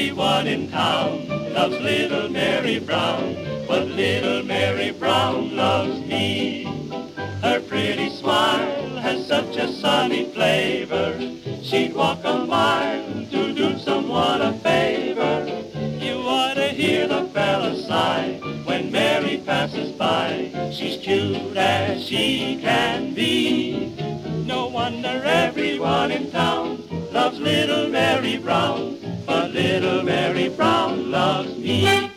Everyone in town loves little Mary Brown, but little Mary Brown loves me. Her pretty smile has such a sunny flavor, she'd walk a mile to do someone a favor. You ought to hear the fella sigh when Mary passes by. She's cute as she can be. No wonder everyone in town loves little Mary Brown, but little Mary Brown loves me.